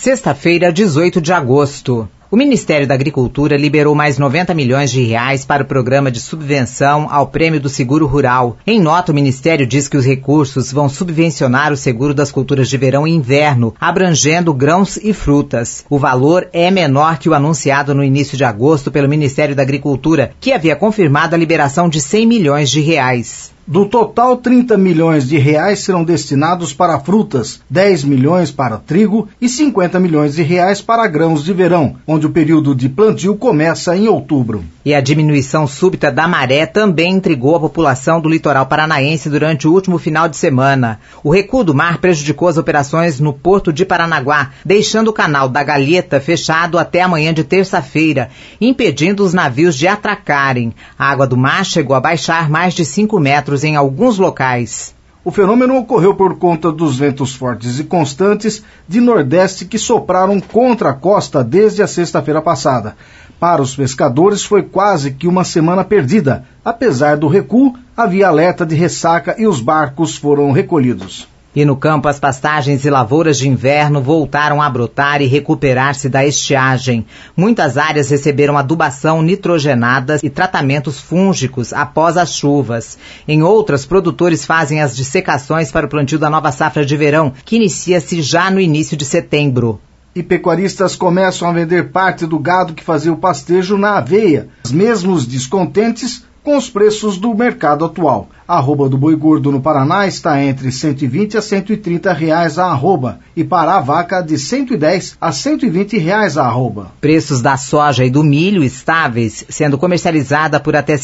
Sexta-feira, 18 de agosto. O Ministério da Agricultura liberou mais 90 milhões de reais para o programa de subvenção ao Prêmio do Seguro Rural. Em nota, o Ministério diz que os recursos vão subvencionar o seguro das culturas de verão e inverno, abrangendo grãos e frutas. O valor é menor que o anunciado no início de agosto pelo Ministério da Agricultura, que havia confirmado a liberação de 100 milhões de reais. Do total, 30 milhões de reais serão destinados para frutas, 10 milhões para trigo e 50 milhões de reais para grãos de verão, onde o período de plantio começa em outubro. E a diminuição súbita da maré também intrigou a população do litoral paranaense durante o último final de semana. O recuo do mar prejudicou as operações no porto de Paranaguá, deixando o canal da Galheta fechado até amanhã de terça-feira, impedindo os navios de atracarem. A água do mar chegou a baixar mais de 5 metros em alguns locais. O fenômeno ocorreu por conta dos ventos fortes e constantes de nordeste que sopraram contra a costa desde a sexta-feira passada. Para os pescadores foi quase que uma semana perdida. Apesar do recuo, havia alerta de ressaca e os barcos foram recolhidos. E no campo, as pastagens e lavouras de inverno voltaram a brotar e recuperar-se da estiagem. Muitas áreas receberam adubação nitrogenada e tratamentos fúngicos após as chuvas. Em outras, produtores fazem as dissecações para o plantio da nova safra de verão, que inicia-se já no início de setembro. E pecuaristas começam a vender parte do gado que fazia o pastejo na aveia, mesmo os descontentes com os preços do mercado atual. A arroba do boi gordo no Paraná está entre 120 a 130 reais a arroba e para a vaca de 110 a 120 reais a arroba. Preços da soja e do milho estáveis, sendo comercializada por até R$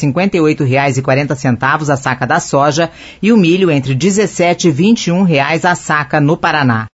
58,40 a saca da soja e o milho entre R$ 17 e R$ 21 a saca no Paraná.